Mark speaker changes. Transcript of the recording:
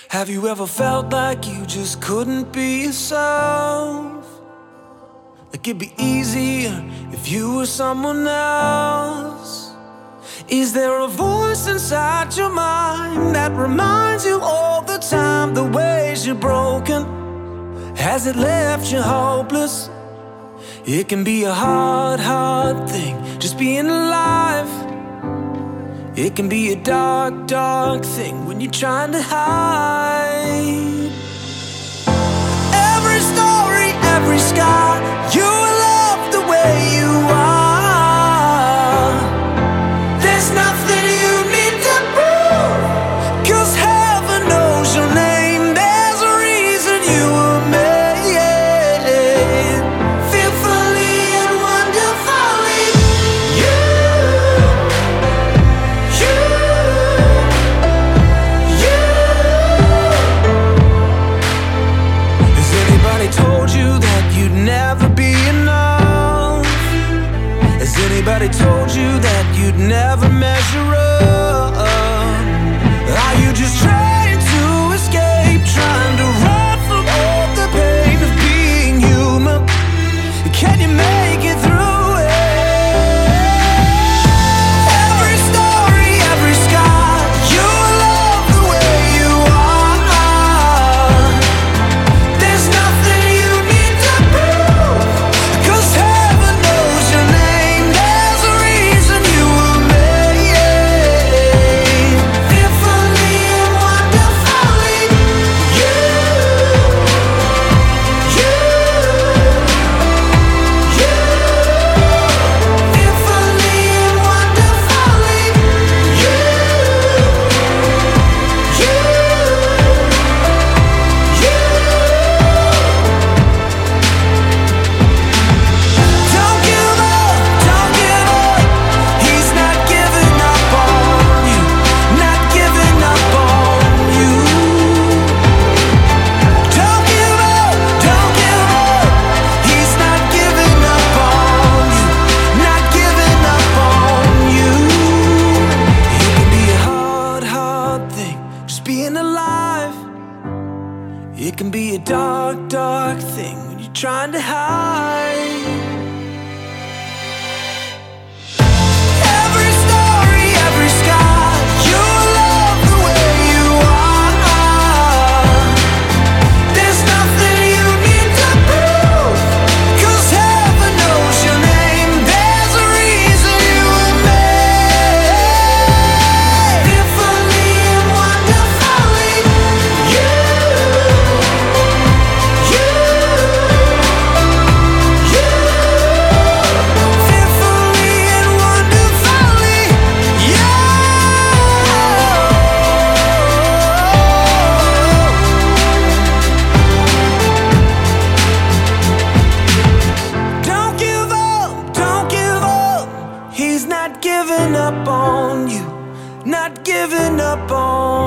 Speaker 1: Have you ever felt like you just couldn't be yourself? Like it'd be easier if you were someone else? Is there a voice inside your mind that reminds you all the time the ways you're broken? Has it left you hopeless? It can be a hard, hard thing, just being alive. It can be a dark, dark thing when you're trying to hide. Every story, every scar, you love the way you are. There's nothing you need to prove, 'cause heaven knows your name. There's a reason you were made, fearfully and wonderfully. Has anybody told you that you'd never be enough? Has anybody told you that you'd never measure up? Are you just trying to escape, trying to run from all the pain of being human? Can you make it through it? Every story, every scar, you love the way you are. There's nothing you need to prove, 'cause heaven knows your name. There's a reason you were made, fearfully and wonderfully. Fearfully and wonderfully. Don't give up, don't give up. He's not giving up on you, not giving up on you. Don't give up, don't give up. He's not giving up on you, not giving up on you. It can be a hard, hard thing, just being alive. It can be a dark, dark thing when you're trying to hide. Every story, every scar, you love the way you are. There's nothing you need to prove, 'cause heaven knows your name. There's a reason you were made, fearfully and wonderfully. Fearfully and wonderfully, Don't give up, don't give up. He's not giving up on you, not giving up on